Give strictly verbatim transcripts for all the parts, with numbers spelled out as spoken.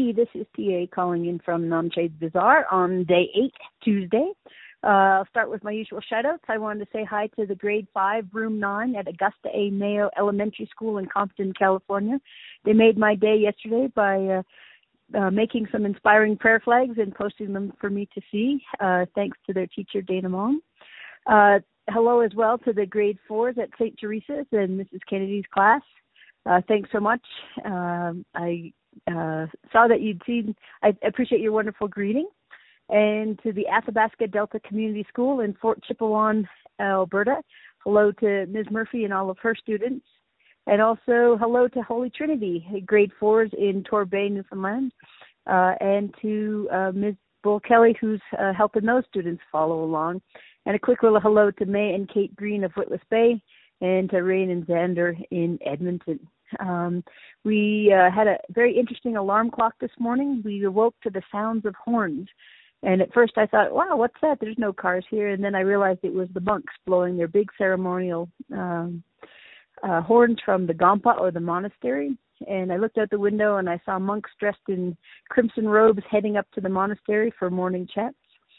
Hey, this is T A calling in from Namshade Bazaar on day eight, Tuesday. Uh, I'll start with my usual shout-outs. I wanted to say hi to the grade five, room nine at Augusta A. Mayo Elementary School in Compton, California. They made my day yesterday by uh, uh, making some inspiring prayer flags and posting them for me to see, uh, thanks to their teacher, Dana Mong. Uh, hello as well to the grade fours at Saint Teresa's and Missus Kennedy's class. Uh, thanks so much. Um, I uh, saw that you'd seen, I appreciate your wonderful greeting. And to the Athabasca Delta Community School in Fort Chipewyan, Alberta, hello to Miz Murphy and all of her students. And also hello to Holy Trinity, grade fours in Torbay, Newfoundland, uh, and to uh, Miz Bull Kelly, who's uh, helping those students follow along. And a quick little hello to May and Kate Green of Witless Bay, and to Rain and Xander in Edmonton. Um, we uh, had a very interesting alarm clock this morning. We awoke to the sounds of horns. And at first I thought, wow, what's that? There's no cars here. And then I realized it was the monks blowing their big ceremonial um, uh, horns from the Gampa, or the monastery. And I looked out the window and I saw monks dressed in crimson robes heading up to the monastery for morning chants.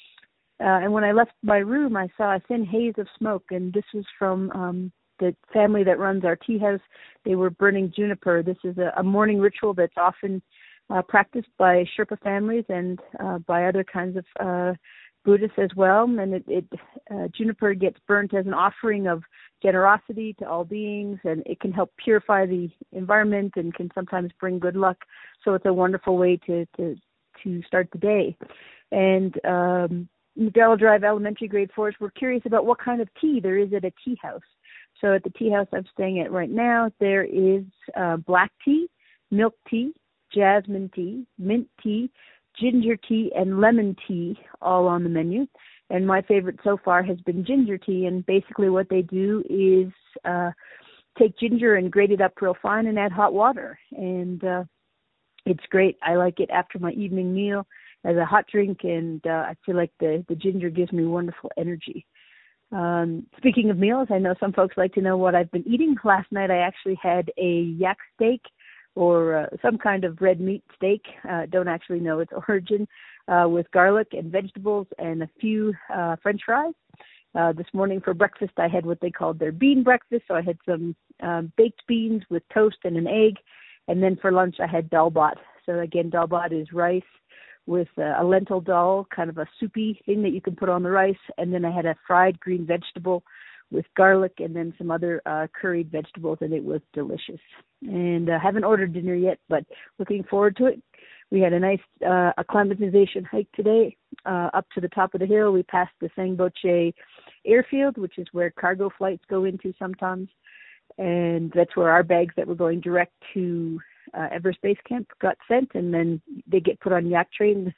Uh, and when I left my room, I saw a thin haze of smoke, and this was from um, the family that runs our tea house. They were burning juniper. This is a, a morning ritual that's often uh, practiced by Sherpa families and uh, by other kinds of uh, Buddhists as well. And it, it uh, juniper gets burnt as an offering of generosity to all beings, and it can help purify the environment and can sometimes bring good luck. So it's a wonderful way to to, to start the day. And um, McDowell Drive Elementary grade fours were curious about what kind of tea there is at a tea house. So at the tea house I'm staying at right now, there is uh, black tea, milk tea, jasmine tea, mint tea, ginger tea, and lemon tea all on the menu. And my favorite so far has been ginger tea. And basically what they do is uh, take ginger and grate it up real fine and add hot water. And uh, it's great. I like it after my evening meal as a hot drink, and uh, I feel like the, the ginger gives me wonderful energy. Um, speaking of meals, I know some folks like to know what I've been eating. Last night I actually had a yak steak, or uh, some kind of red meat steak, uh, don't actually know its origin, uh, with garlic and vegetables and a few uh, French fries. Uh, this morning for breakfast I had what they called their bean breakfast, so I had some um, baked beans with toast and an egg, and then for lunch I had dal bhat. So again, dal bhat is rice with a lentil dal, kind of a soupy thing that you can put on the rice. And then I had a fried green vegetable with garlic and then some other uh, curried vegetables, and it was delicious. And I uh, haven't ordered dinner yet, but looking forward to it. We had a nice uh, acclimatization hike today uh, up to the top of the hill. We passed the Sangboche airfield, which is where cargo flights go into sometimes. And that's where our bags that were going direct to Uh, Everest Base Camp got sent, and then they get put on yak trains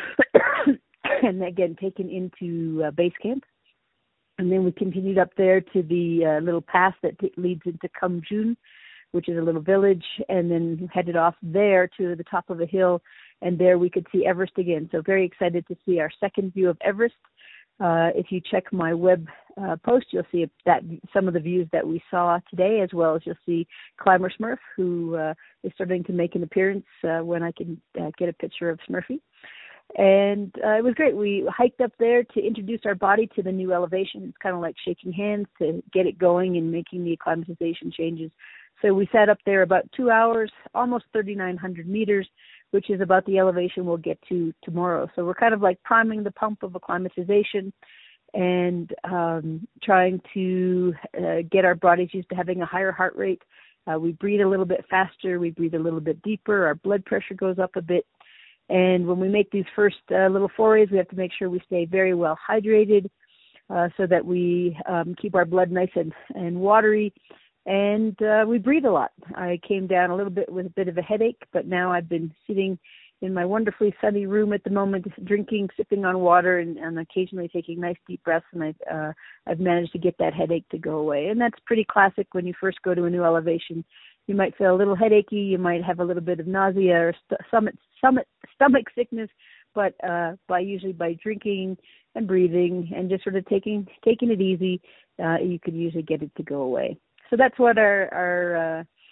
and again taken into uh, base camp. And then we continued up there to the uh, little pass that t- leads into Kumjun, which is a little village, and then headed off there to the top of a hill, and there we could see Everest again. So very excited to see our second view of Everest. Uh, if you check my web uh, post, you'll see that some of the views that we saw today, as well as you'll see Climber Smurf, who uh, is starting to make an appearance uh, when I can uh, get a picture of Smurfy. And uh, it was great. We hiked up there to introduce our body to the new elevation. It's kind of like shaking hands to get it going and making the acclimatization changes. So we sat up there about two hours, almost thirty-nine hundred meters, which is about the elevation we'll get to tomorrow. So we're kind of like priming the pump of acclimatization and um, trying to uh, get our bodies used to having a higher heart rate. Uh, we breathe a little bit faster. We breathe a little bit deeper. Our blood pressure goes up a bit. And when we make these first uh, little forays, we have to make sure we stay very well hydrated uh, so that we um, keep our blood nice and, and watery. And uh, we breathe a lot. I came down a little bit with a bit of a headache, but now I've been sitting in my wonderfully sunny room at the moment, drinking, sipping on water, and, and occasionally taking nice deep breaths, and I've, uh, I've managed to get that headache to go away. And that's pretty classic when you first go to a new elevation. You might feel a little headachy, you might have a little bit of nausea or st- stomach, stomach, stomach sickness, but uh, by usually by drinking and breathing and just sort of taking taking it easy, uh, you could usually get it to go away. So that's what our, our uh,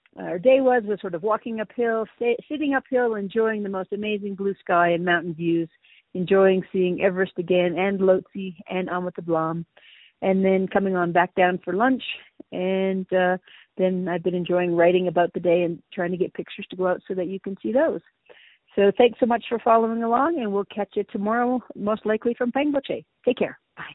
our day was, was sort of walking uphill, stay, sitting uphill, enjoying the most amazing blue sky and mountain views, enjoying seeing Everest again and Lhotse and Amathablam, and then coming on back down for lunch. And uh, then I've been enjoying writing about the day and trying to get pictures to go out so that you can see those. So thanks so much for following along, and we'll catch you tomorrow, most likely from Panguipulche. Take care. Bye.